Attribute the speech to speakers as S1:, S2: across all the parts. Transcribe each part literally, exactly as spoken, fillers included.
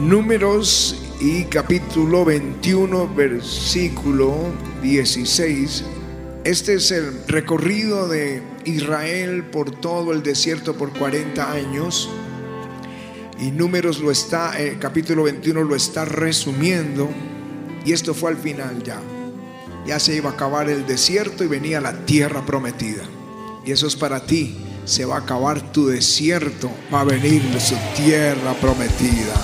S1: Números y capítulo veintiuno, versículo dieciséis. Este es el recorrido de Israel por todo el desierto por cuarenta años. Y Números lo está, el capítulo veintiuno lo está resumiendo. Y esto fue al final ya. Ya se iba a acabar el desierto y venía la tierra prometida. Y eso es para ti. Se va a acabar tu desierto, va a venir su tierra prometida.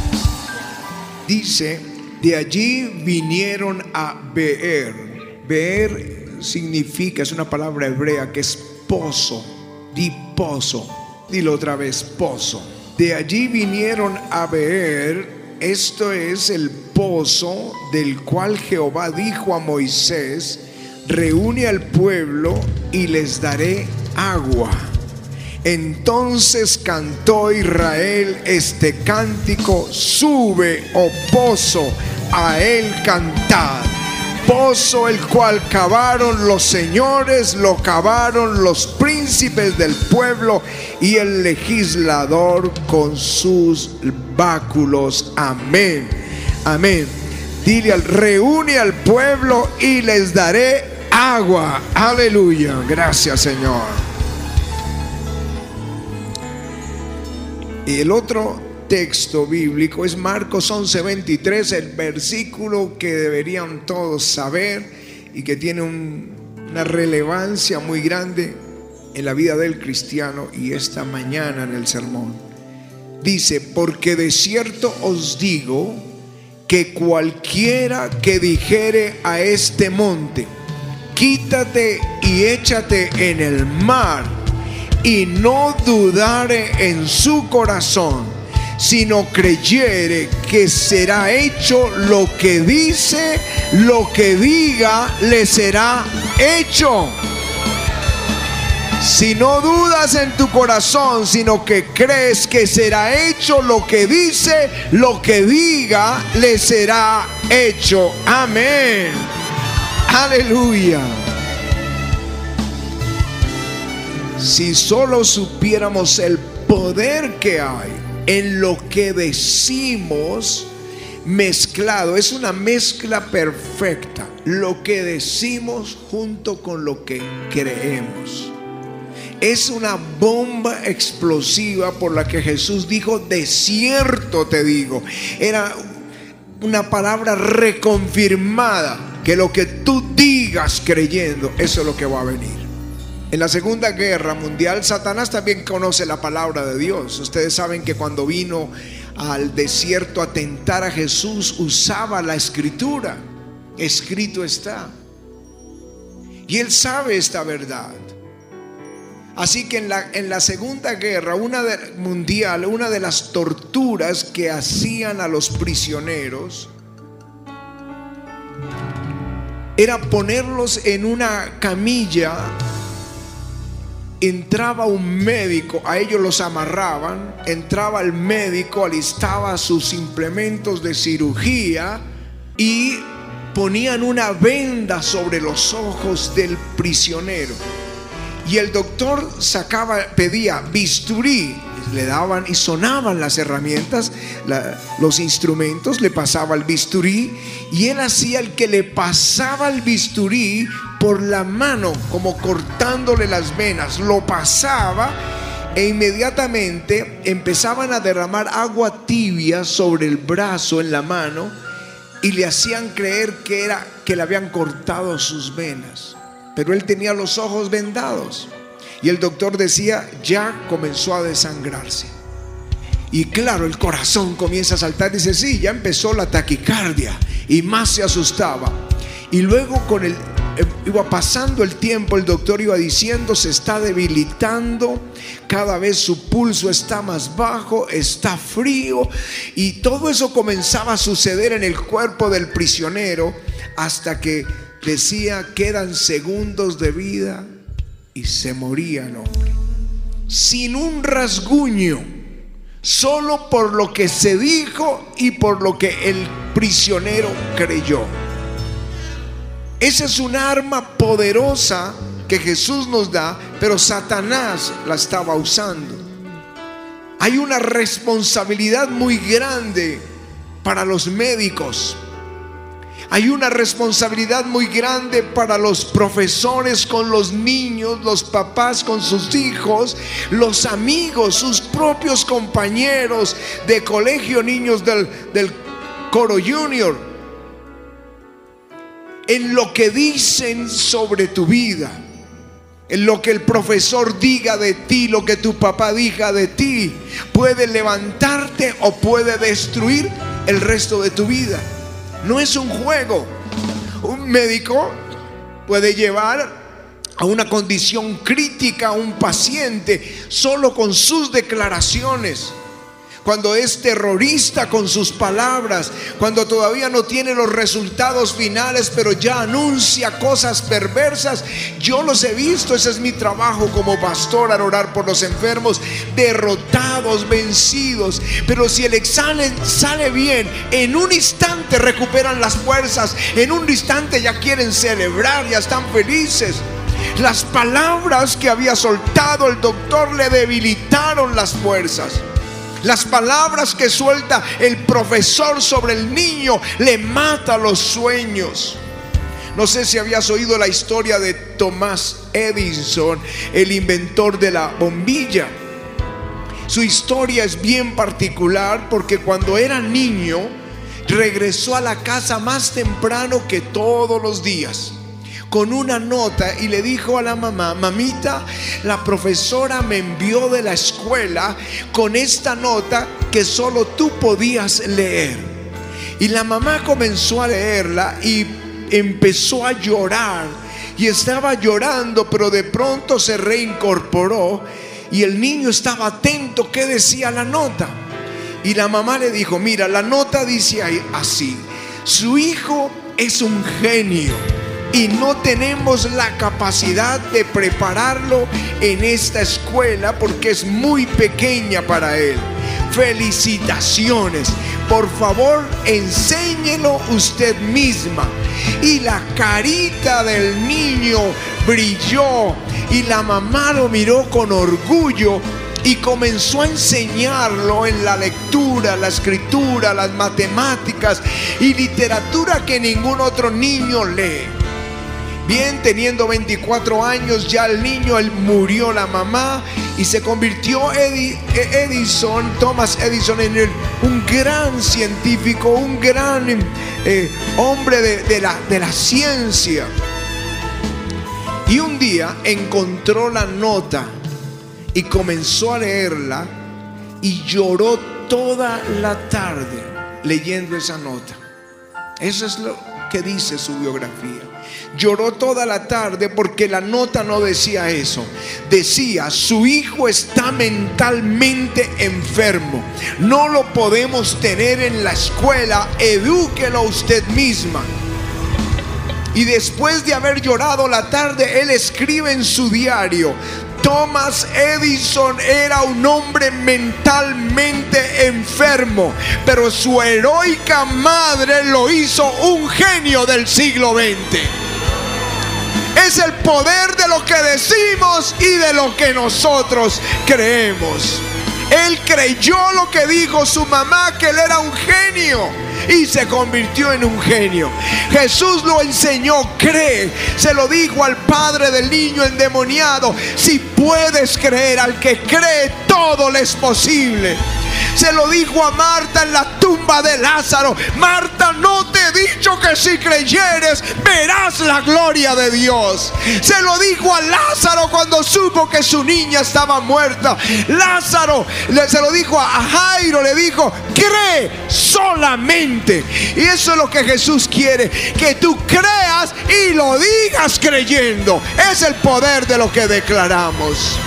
S1: Dice, de allí vinieron a Beer. Beer significa, es una palabra hebrea que es pozo. Di pozo. Dilo otra vez, pozo. De allí vinieron a Beer. Esto es el pozo del cual Jehová dijo a Moisés: reúne al pueblo y les daré agua. Entonces cantó Israel este cántico: sube, oh pozo, a él cantad. Pozo el cual cavaron los señores, lo cavaron los príncipes del pueblo y el legislador con sus báculos. Amén, amén. Dile al reúne al pueblo y les daré agua. Aleluya, gracias Señor. Y el otro texto bíblico es Marcos once veintitrés, el versículo que deberían todos saber y que tiene un, una relevancia muy grande en la vida del cristiano. Y esta mañana en el sermón dice: porque de cierto os digo que cualquiera que dijere a este monte: quítate y échate en el mar, y no dudare en su corazón, sino creyere que será hecho lo que dice, lo que diga le será hecho. Si no dudas en tu corazón, sino que crees que será hecho lo que dice, lo que diga le será hecho. Amén. Aleluya. Si solo supiéramos el poder que hay en lo que decimos mezclado, es una mezcla perfecta, lo que decimos junto con lo que creemos. Es una bomba explosiva por la que Jesús dijo: de cierto te digo. Era una palabra reconfirmada, que lo que tú digas creyendo, eso es lo que va a venir. En la Segunda Guerra Mundial, Satanás también conoce la palabra de Dios. Ustedes saben que cuando vino al desierto a tentar a Jesús, usaba la escritura. Escrito está. Y él sabe esta verdad. Así que en la, en la Segunda Guerra una de, Mundial, una de las torturas que hacían a los prisioneros era ponerlos en una camilla. Entraba un médico, a ellos los amarraban, entraba el médico, alistaba sus implementos de cirugía y ponían una venda sobre los ojos del prisionero. Y el doctor sacaba, pedía bisturí, le daban y sonaban las herramientas, la, los instrumentos, le pasaba el bisturí y él hacía el que le pasaba el bisturí por la mano, como cortándole las venas, lo pasaba e inmediatamente empezaban a derramar agua tibia sobre el brazo, en la mano, y le hacían creer que era que le habían cortado sus venas, pero él tenía los ojos vendados. Y el doctor decía: ya comenzó a desangrarse. Y claro, el corazón comienza a saltar. Dice: sí, ya empezó la taquicardia. Y más se asustaba. Y luego con el iba pasando el tiempo, el doctor iba diciendo: se está debilitando, cada vez su pulso está más bajo, está frío. Y todo eso comenzaba a suceder en el cuerpo del prisionero, hasta que decía: quedan segundos de vida. Y se moría el hombre, sin un rasguño, solo por lo que se dijo y por lo que el prisionero creyó. Esa es un arma poderosa que Jesús nos da, pero Satanás la estaba usando. Hay una responsabilidad muy grande para los médicos. Hay una responsabilidad muy grande para los profesores con los niños, los papás con sus hijos, los amigos, sus propios compañeros de colegio, niños del, del coro junior, en lo que dicen sobre tu vida, en lo que el profesor diga de ti, lo que tu papá diga de ti, puede levantarte o puede destruir el resto de tu vida. No es un juego. Un médico puede llevar a una condición crítica a un paciente solo con sus declaraciones. Cuando es terrorista con sus palabras, cuando todavía no tiene los resultados finales, pero ya anuncia cosas perversas. Yo los he visto, ese es mi trabajo como pastor, al orar por los enfermos, derrotados, vencidos. Pero si el examen sale bien, en un instante recuperan las fuerzas, en un instante ya quieren celebrar, ya están felices. Las palabras que había soltado el doctor le debilitaron las fuerzas. Las palabras que suelta el profesor sobre el niño le mata los sueños. No sé si habías oído la historia de Thomas Edison, el inventor de la bombilla. Su historia es bien particular porque cuando era niño regresó a la casa más temprano que todos los días, con una nota, y le dijo a la mamá: mamita, la profesora me envió de la escuela con esta nota que solo tú podías leer. Y la mamá comenzó a leerla y empezó a llorar, y estaba llorando, pero de pronto se reincorporó y el niño estaba atento qué decía la nota. Y la mamá le dijo: mira, la nota dice ahí así: su hijo es un genio y no tenemos la capacidad de prepararlo en esta escuela porque es muy pequeña para él. Felicitaciones, por favor enséñelo usted misma. Y la carita del niño brilló y la mamá lo miró con orgullo y comenzó a enseñarlo en la lectura, la escritura, las matemáticas y literatura que ningún otro niño lee. Bien, teniendo veinticuatro años ya el niño, él murió la mamá y se convirtió Edison, Thomas Edison, en el, un gran científico, un gran eh, hombre de, de, la, de la ciencia. Y un día encontró la nota y comenzó a leerla y lloró toda la tarde leyendo esa nota. Eso es lo que dice su biografía. Lloró toda la tarde porque la nota no decía eso. Decía: su hijo está mentalmente enfermo, no lo podemos tener en la escuela, edúquelo usted misma. Y después de haber llorado la tarde, él escribe en su diario: Thomas Edison era un hombre mentalmente enfermo, pero su heroica madre lo hizo un genio del siglo veinte. Es el poder de lo que decimos y de lo que nosotros creemos. Él creyó lo que dijo su mamá, que él era un genio, y se convirtió en un genio. Jesús lo enseñó: cree. Se lo dijo al padre del niño endemoniado: si puedes creer, al que cree todo le es posible. Se lo dijo a Marta en la tumba de Lázaro: Marta, no te he dicho que si creyeres verás la gloria de Dios. Se lo dijo a Lázaro cuando supo que su niña estaba muerta. Lázaro, se lo dijo a Jairo, le dijo: cree solamente. Y eso es lo que Jesús quiere, que tú creas y lo digas creyendo. Es el poder de lo que declaramos.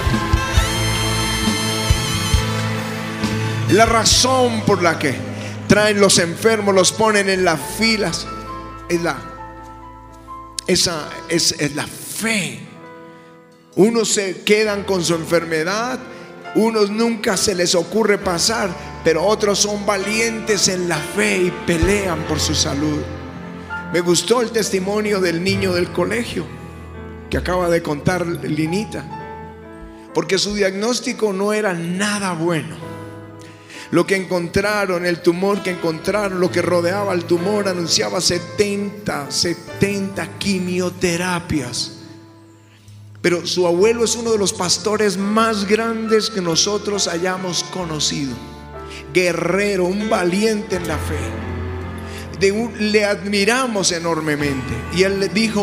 S1: La razón por la que traen los enfermos, los ponen en las filas, es la, esa, es, es la fe. Unos se quedan con su enfermedad, unos nunca se les ocurre pasar, pero otros son valientes en la fe y pelean por su salud. Me gustó el testimonio del niño del colegio que acaba de contar Linita. porque su diagnóstico no era nada bueno. Lo que encontraron, el tumor que encontraron, lo que rodeaba al tumor, anunciaba setenta quimioterapias. Pero su abuelo es uno de los pastores más grandes que nosotros hayamos conocido. Guerrero, un valiente en la fe. De un, le admiramos enormemente. Y él le dijo: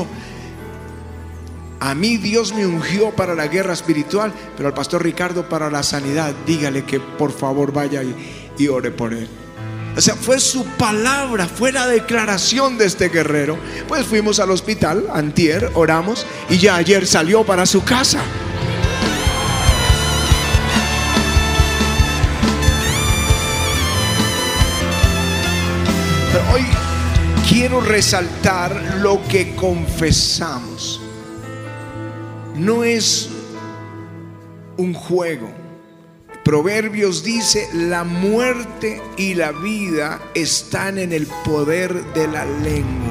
S1: a mí Dios me ungió para la guerra espiritual, pero al pastor Ricardo para la sanidad. Dígale que por favor vaya y, y ore por él. O sea, fue su palabra, fue la declaración de este guerrero. Pues fuimos al hospital, antier, oramos, y ya ayer salió para su casa. Pero hoy quiero resaltar lo que confesamos. No es un juego. Proverbios dice: la muerte y la vida están en el poder de la lengua.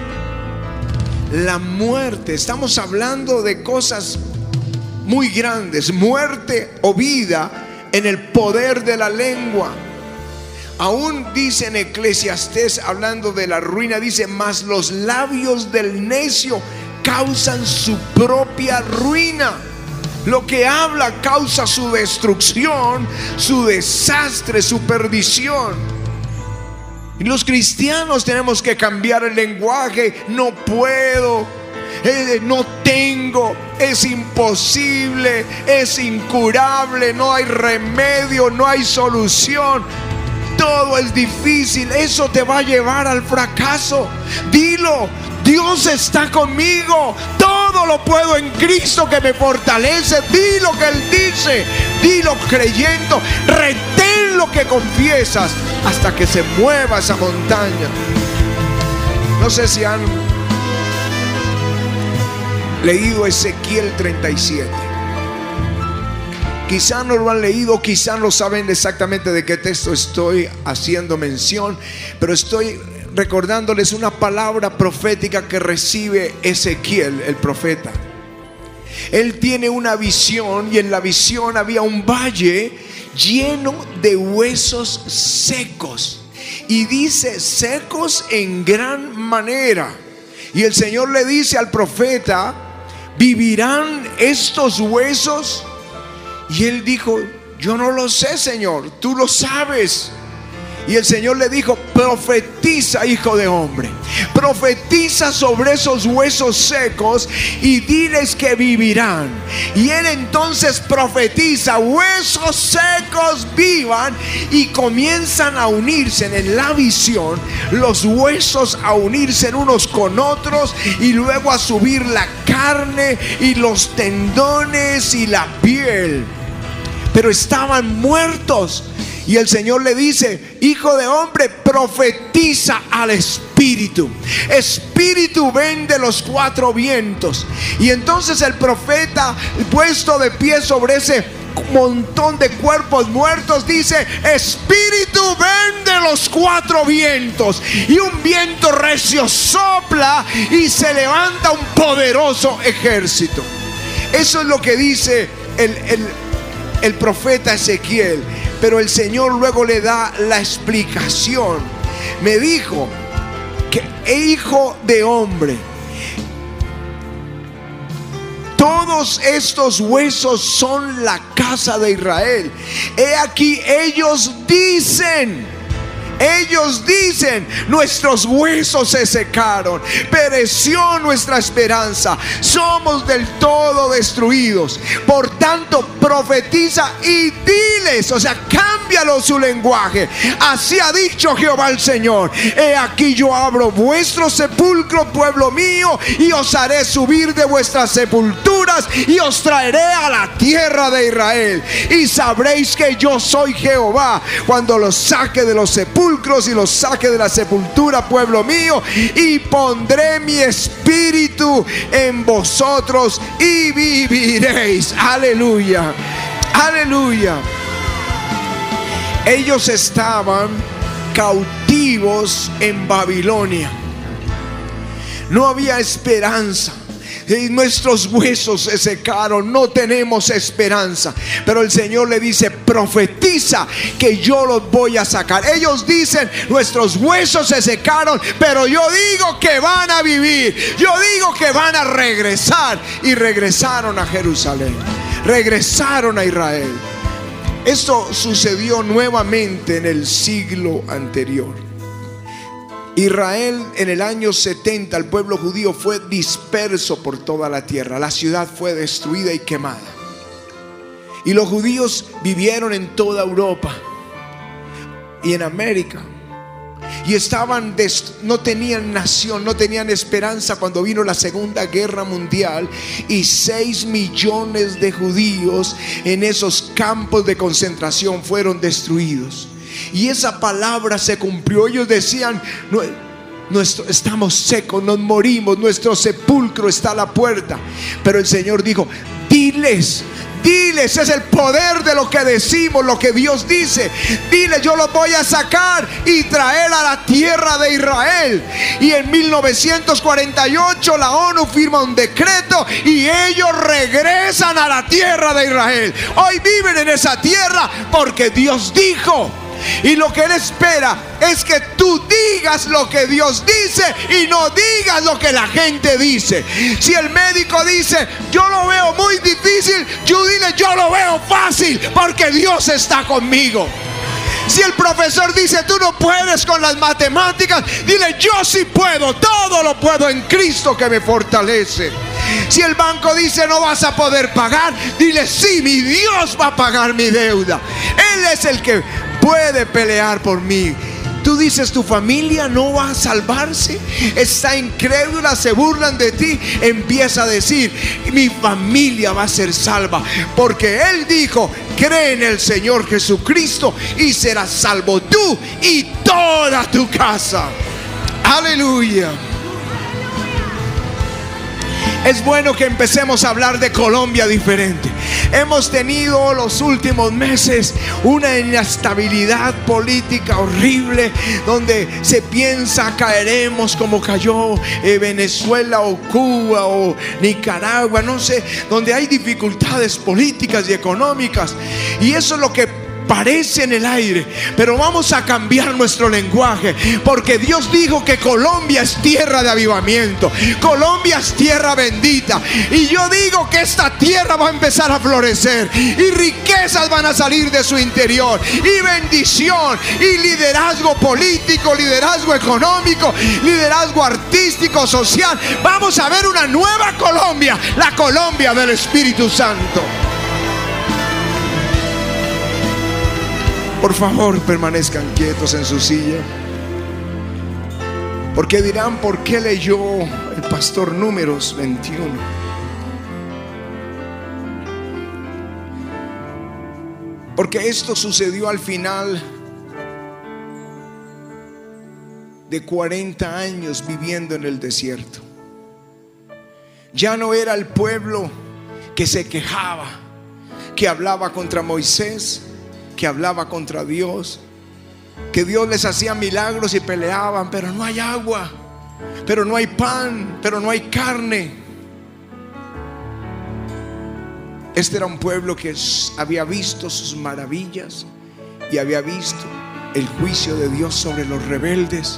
S1: La muerte, estamos hablando de cosas muy grandes. Muerte o vida en el poder de la lengua. Aún dice en Eclesiastés, hablando de la ruina, dice: mas los labios del necio causan su propia ruina. Lo que habla causa su destrucción, su desastre, su perdición. Y los cristianos tenemos que cambiar el lenguaje. No puedo, eh, no tengo, es imposible, es incurable, no hay remedio, no hay solución, todo es difícil. Eso te va a llevar al fracaso. Dilo: Dios está conmigo, todo lo puedo en Cristo que me fortalece. Di lo que Él dice, dilo creyendo, retén lo que confiesas hasta que se mueva esa montaña. No sé si han leído Ezequiel treinta y siete. Quizá no lo han leído, quizá no saben exactamente de qué texto estoy haciendo mención, pero estoy recordándoles una palabra profética que recibe Ezequiel, el profeta. Él tiene una visión, y en la visión había un valle lleno de huesos secos, y dice secos en gran manera. Y el Señor le dice al profeta: ¿vivirán estos huesos? Y él dijo: yo no lo sé, Señor, tú lo sabes. Y el Señor le dijo: profetiza, hijo de hombre, profetiza sobre esos huesos secos y diles que vivirán. Y él entonces profetiza: huesos secos vivan. Y comienzan a unirse en la visión, los huesos a unirse unos con otros, y luego a subir la carne y los tendones y la piel. Pero estaban muertos. Y el Señor le dice: hijo de hombre, profetiza al Espíritu. Espíritu, ven de los cuatro vientos. Y entonces el profeta, puesto de pie sobre ese montón de cuerpos muertos, dice: Espíritu, ven de los cuatro vientos. Y un viento recio sopla y se levanta un poderoso ejército. Eso es lo que dice el, el, el profeta Ezequiel. Pero el Señor luego le da la explicación. Me dijo que, hijo de hombre, todos estos huesos son la casa de Israel. He aquí, ellos dicen, ellos dicen: nuestros huesos se secaron, pereció nuestra esperanza, somos del todo destruidos. Por tanto, profetiza y diles, o sea, cámbialo su lenguaje. Así ha dicho Jehová el Señor: he aquí, yo abro vuestro sepulcro, pueblo mío, y os haré subir de vuestras sepulturas y os traeré a la tierra de Israel. Y sabréis que yo soy Jehová cuando los saque de los sepulcros y los saque de la sepultura, pueblo mío, y pondré mi espíritu en vosotros y viviréis. Aleluya, aleluya. Ellos estaban cautivos en Babilonia. No había esperanza. y nuestros huesos se secaron, no tenemos esperanza. Pero el Señor le dice: profetiza que yo los voy a sacar. Ellos dicen: nuestros huesos se secaron, pero yo digo que van a vivir, yo digo que van a regresar. Y regresaron a Jerusalén, regresaron a Israel. Esto sucedió nuevamente en el siglo anterior. Israel, en el año setenta, el pueblo judío fue disperso por toda la tierra. La ciudad fue destruida y quemada. Y los judíos vivieron en toda Europa y en América. Y estaban, no tenían nación, no tenían esperanza cuando vino la Segunda Guerra Mundial. Y seis millones de judíos en esos campos de concentración fueron destruidos. Y esa palabra se cumplió. Ellos decían: nuestro, estamos secos, nos morimos, nuestro sepulcro está a la puerta. Pero el Señor dijo: diles, diles, es el poder de lo que decimos, lo que Dios dice. Diles: yo los voy a sacar y traer a la tierra de Israel. Y en mil novecientos cuarenta y ocho la ONU firma un decreto y ellos regresan a la tierra de Israel. Hoy viven en esa tierra porque Dios dijo. Y lo que Él espera es que tú digas lo que Dios dice y no digas lo que la gente dice. Si el médico dice: yo lo veo muy difícil, tú dile: yo lo veo fácil porque Dios está conmigo. Si el profesor dice: tú no puedes con las matemáticas, dile: yo sí puedo, todo lo puedo en Cristo que me fortalece. Si el banco dice: no vas a poder pagar, dile: sí, mi Dios va a pagar mi deuda. Él es el que puede pelear por mí. Tú dices: tu familia no va a salvarse, está incrédula, se burlan de ti. Empieza a decir: mi familia va a ser salva, porque Él dijo: cree en el Señor Jesucristo y serás salvo tú y toda tu casa. Aleluya. Es bueno que empecemos a hablar de Colombia diferente. Hemos tenido los últimos meses una inestabilidad política horrible, donde se piensa caeremos como cayó eh, Venezuela o Cuba o Nicaragua, no sé, donde hay dificultades políticas y económicas. Y eso es lo que parece en el aire, pero vamos a cambiar nuestro lenguaje, porque Dios dijo que Colombia es tierra de avivamiento, Colombia es tierra bendita. Y yo digo que esta tierra va a empezar a florecer y riquezas van a salir de su interior, y bendición, y liderazgo político, liderazgo económico, liderazgo artístico, social. Vamos a ver una nueva Colombia, la Colombia del Espíritu Santo. Por favor, permanezcan quietos en su silla, porque dirán: ¿por qué leyó el pastor Números veintiuno? Porque esto sucedió al final de cuarenta años viviendo en el desierto. Ya no era el pueblo que se quejaba, que hablaba contra Moisés, que hablaba contra Dios, que Dios les hacía milagros y peleaban: pero no hay agua, pero no hay pan, pero no hay carne. Este era un pueblo que había visto sus maravillas y había visto el juicio de Dios sobre los rebeldes.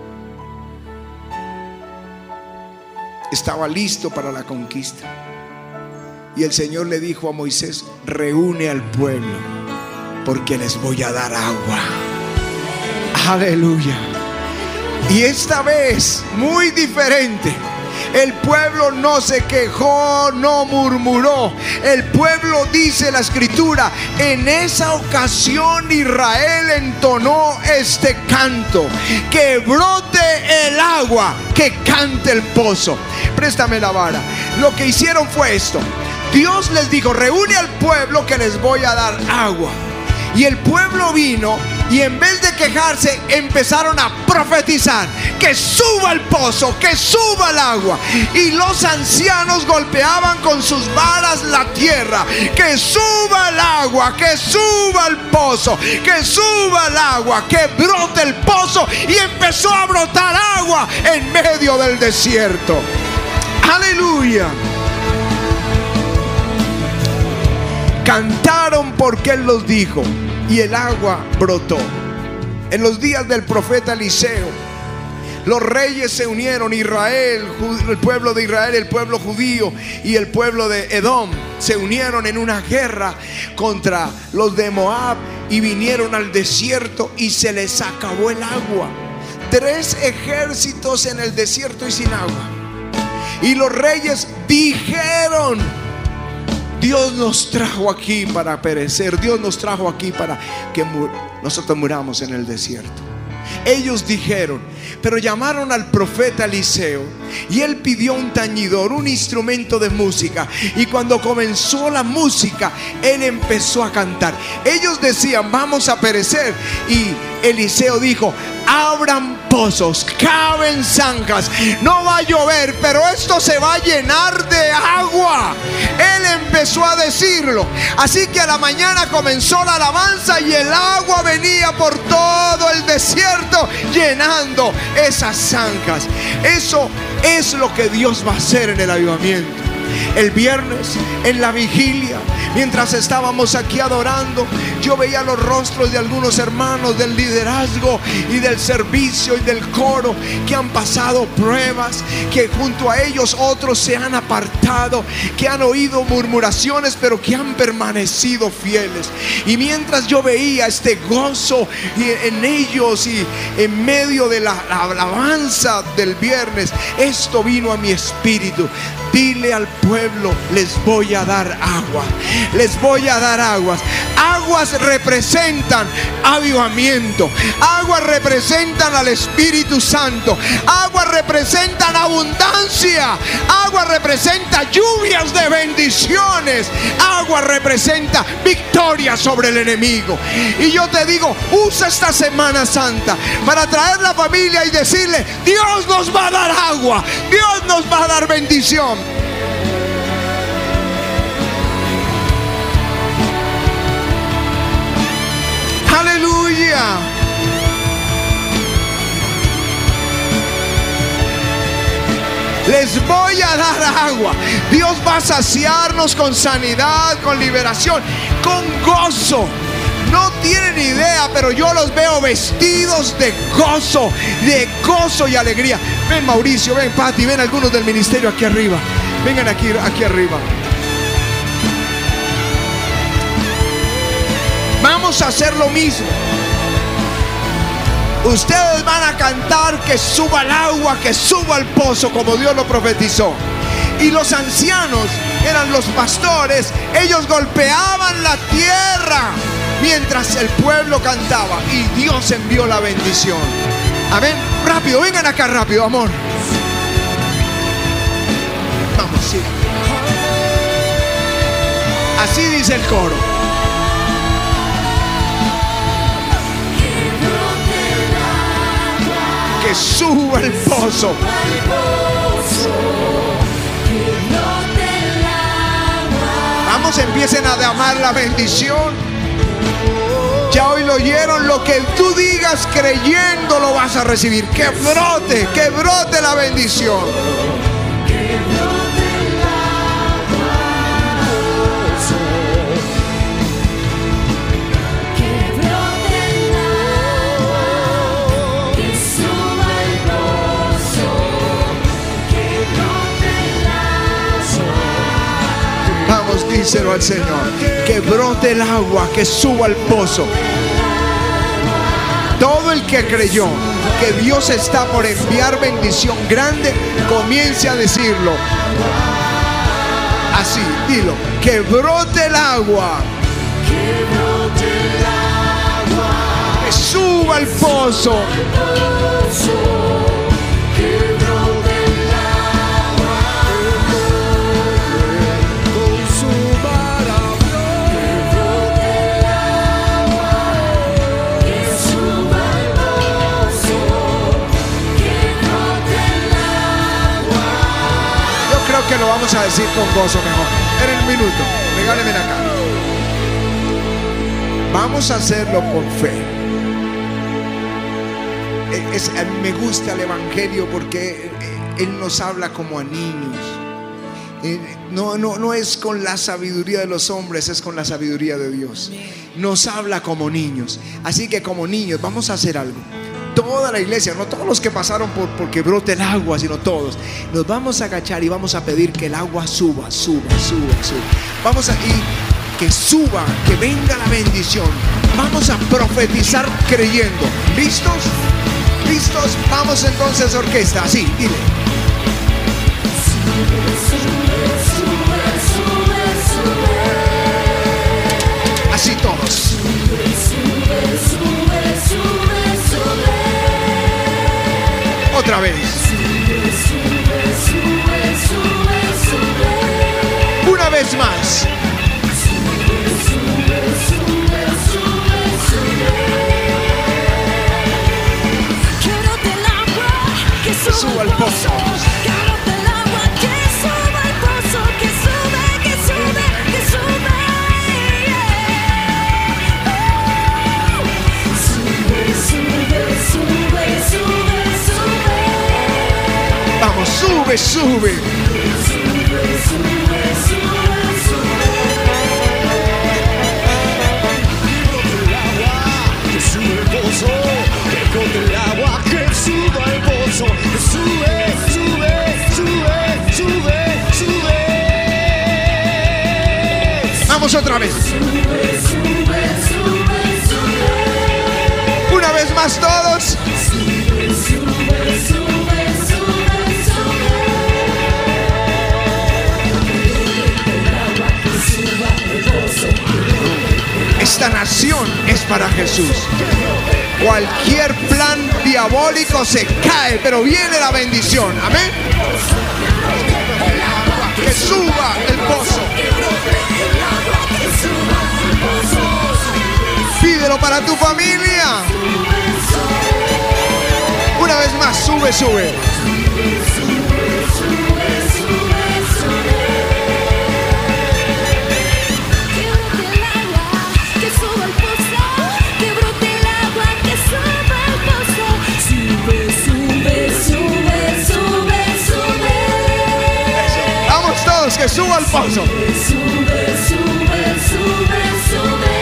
S1: Estaba listo para la conquista. Y el Señor le dijo a Moisés: reúne al pueblo, porque les voy a dar agua. Aleluya. Y esta vez, muy diferente, el pueblo no se quejó, no murmuró. El pueblo, dice la escritura, en esa ocasión Israel entonó este canto: que brote el agua, que cante el pozo. Préstame la vara. Lo que hicieron fue esto: Dios les dijo: reúne al pueblo que les voy a dar agua. Y el pueblo vino, y en vez de quejarse, empezaron a profetizar: que suba el pozo, que suba el agua. Y los ancianos golpeaban con sus varas la tierra: que suba el agua, que suba el pozo, que suba el agua, que brote el pozo. Y empezó a brotar agua en medio del desierto. Aleluya. Cantaron porque Él los dijo y el agua brotó. En los días del profeta Eliseo, los reyes se unieron, Israel, el pueblo de Israel, el pueblo judío y el pueblo de Edom se unieron en una guerra contra los de Moab y vinieron al desierto y se les acabó el agua. Tres ejércitos en el desierto y sin agua. Y los reyes dijeron: Dios nos trajo aquí para perecer, Dios nos trajo aquí para que mur- nosotros muramos en el desierto. Ellos dijeron, pero llamaron al profeta Eliseo y él pidió un tañidor, un instrumento de música. Y cuando comenzó la música, él empezó a cantar. Ellos decían: vamos a perecer. Y Eliseo dijo: abran pozos, caven zanjas, no va a llover, pero esto se va a llenar de agua. Él empezó a decirlo. Así que a la mañana comenzó la alabanza y el agua venía por todo el desierto llenando esas zanjas. Eso es lo que Dios va a hacer en el avivamiento. El viernes en la vigilia, mientras estábamos aquí adorando, yo veía los rostros de algunos hermanos del liderazgo y del servicio y del coro que han pasado pruebas, que junto a ellos otros se han apartado, que han oído murmuraciones pero que han permanecido fieles. Y mientras yo veía este gozo en ellos y en medio de la alabanza del viernes, esto vino a mi espíritu: dile al pueblo, les voy a dar agua. Les voy a dar aguas. Aguas representan avivamiento. Aguas representan al Espíritu Santo. Aguas representan abundancia. Aguas representa lluvias de bendiciones. Agua representa victoria sobre el enemigo. Y yo te digo, usa esta Semana Santa para traer la familia y decirle: Dios nos va a dar agua, Dios nos va a dar bendición. Aleluya. Les voy a dar agua. Dios va a saciarnos con sanidad, con liberación, con gozo. No tienen idea, pero yo los veo vestidos de gozo, de gozo y alegría. Ven Mauricio, ven Pati, ven algunos del ministerio aquí arriba. Vengan aquí, aquí arriba. Vamos a hacer lo mismo. Ustedes van a cantar que suba el agua, que suba el pozo, como Dios lo profetizó. Y los ancianos eran los pastores. Ellos golpeaban la tierra mientras el pueblo cantaba y Dios envió la bendición. Amén. Rápido, vengan acá rápido, amor. Vamos, sí. Así dice el coro. Que suba el pozo. Vamos, empiecen a derramar la bendición. Ya hoy lo oyeron, lo que tú digas creyendo lo vas a recibir. Que brote, que brote la bendición. Vamos, díselo al Señor. Que brote el agua, que suba al pozo. Todo el que creyó que Dios está por enviar bendición grande, comience a decirlo. Así, dilo. Que brote el agua. Que suba al pozo. Que lo vamos a decir con gozo mejor. En un minuto, regálenme acá. Vamos a hacerlo con fe. Es, es, me gusta el evangelio porque Él nos habla como a niños. Eh, no, no, no es con la sabiduría de los hombres, es con la sabiduría de Dios. Nos habla como niños. Así que como niños vamos a hacer algo. Toda la iglesia, no todos los que pasaron por porque brote el agua, sino todos, nos vamos a agachar y vamos a pedir que el agua suba, suba, suba, suba. Vamos a y que suba, que venga la bendición. Vamos a profetizar creyendo. ¿Listos? ¿Listos? Vamos entonces, orquesta, así, dile. Así todos. Otra vez. Una vez más. Que suba al pozo. Vamos, sube, sube.
S2: Que sube el pozo, que brote el agua, que suba el pozo, que sube, sube, sube, sube, sube.
S1: Vamos otra vez. Una vez más todos. Esta nación es para Jesús. Cualquier plan diabólico se cae, pero viene la bendición. Amén. Que suba el pozo. Pídelo para tu familia. Una vez más, sube, sube. Que suba al pozo.
S2: Sube, sube, sube, sube.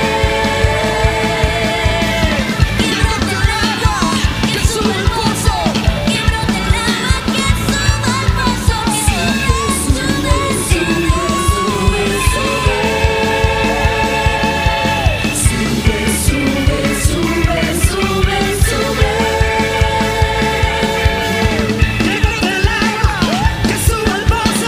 S2: Y brote el agua, que sube el pozo. Y brote el agua, que suba el pozo. Sube, sube, sube, sube, sube. Sube, sube, sube, sube, sube. Que brote el agua, que suba el pozo.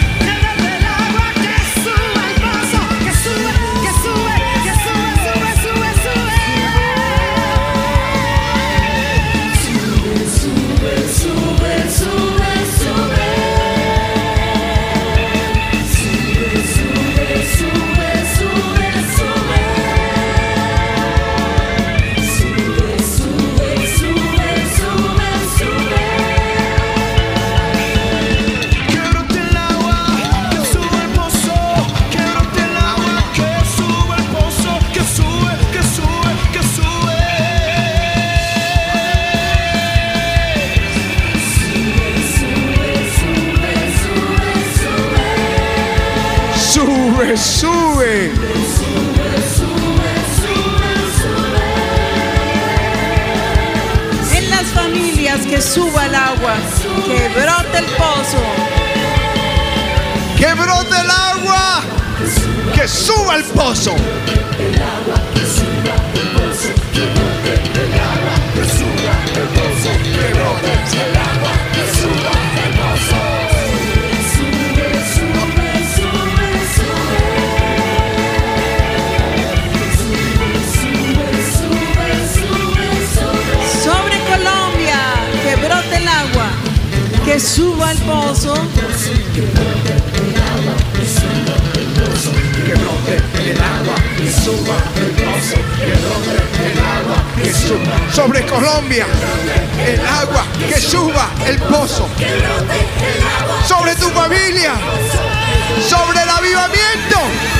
S1: Sube, sube.
S3: En las familias que suba el agua, que brote el pozo.
S1: Que brote el agua, que suba el pozo.
S2: El agua, que suba el pozo, que brote el agua, que suba el pozo, que brote el agua, que suba el pozo. Sube, sube, sube, sube. Sube, sube, sube, sube.
S3: Sobre Colombia, que brote el agua, que suba el pozo.
S2: Que brote el agua, que suba el pozo, que brote el agua, que suba el pozo, que brote el agua, que suba.
S1: Sobre Colombia, el agua, que suba el pozo.
S2: Que brote el agua.
S1: Sobre tu familia, sobre el avivamiento.